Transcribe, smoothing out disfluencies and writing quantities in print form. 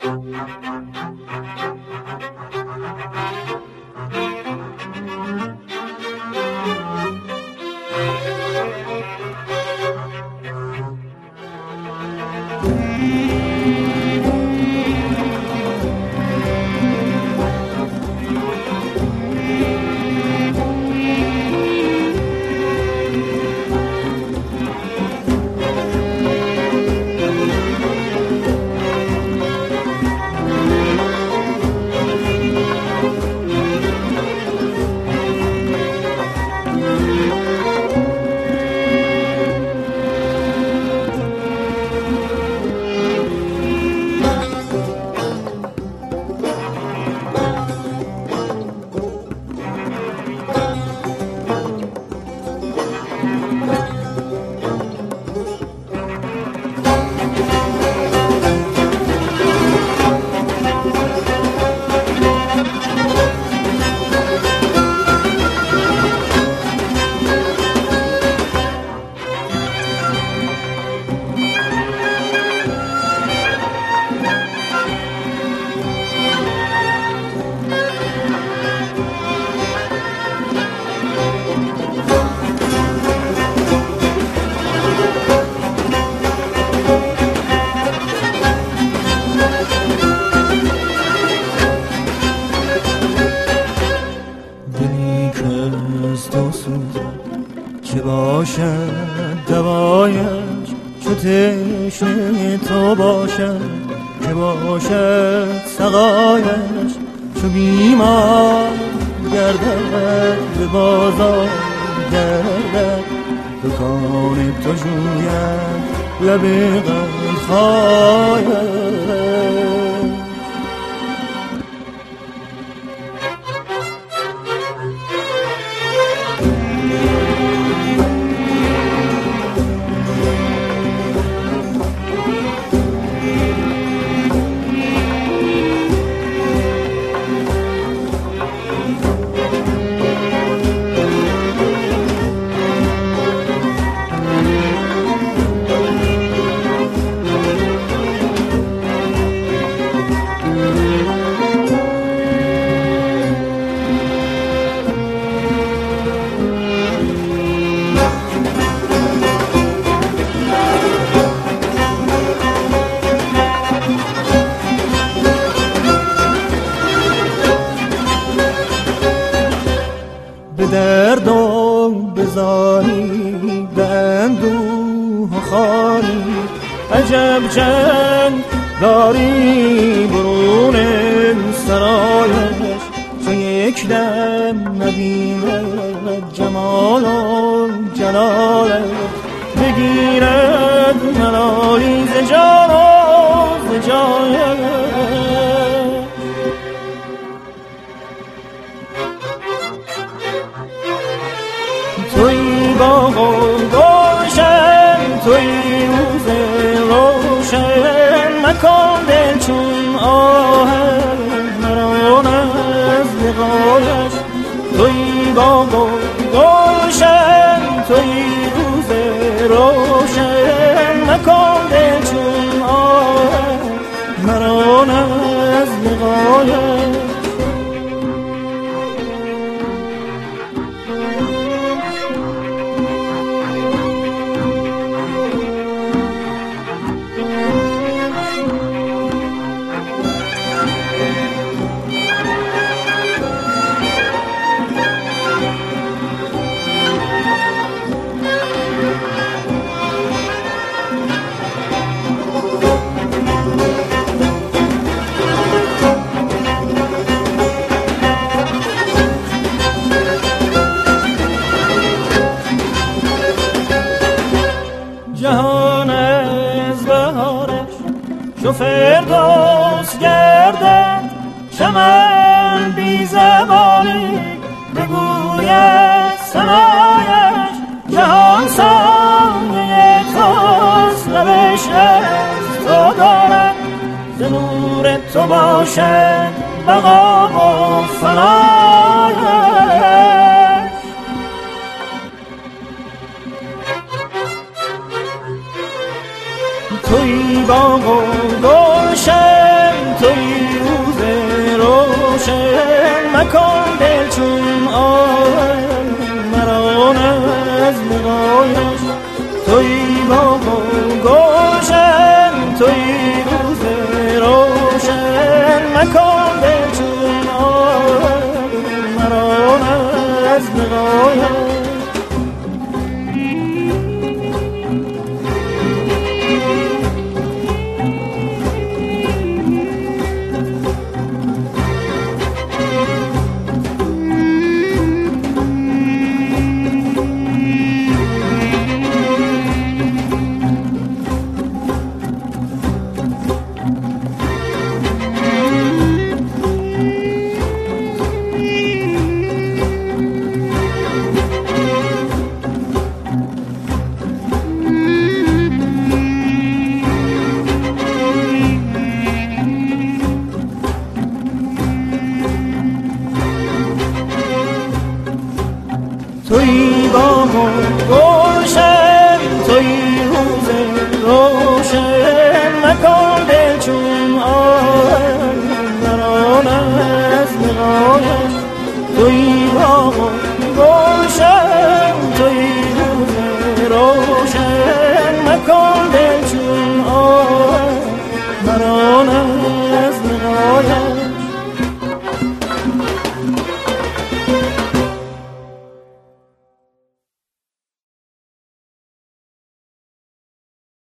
چه باشد دوایش چو تشنه تو باشد، چه باشد سقایش چو بیمار گردد به بازار گردد، دکان تو جوید لب قندخایش. دردم بزاری به اندوه خاری، عجب جنگ داری برون سرایش، چو یک دم نبیند جمال و جلالش، بگیرد ملالی ز جان و ز جایش. توی باغ و گلشن، توی روز روشن، مکن دل چون آهن مران از لقایش. توی باغ و گلشن، توی روز روشن، مکن دل چون آهن مران از لقایش. جهان از بهارش چو فردوس گردد، چمن بی زبانی بگوید ثنایش. جهان سایه توست، لبش از تو دارد، ز نور تو باشد بقا و فنایش. توی باغ و گلشن، کن دل چون آه مرا از لقای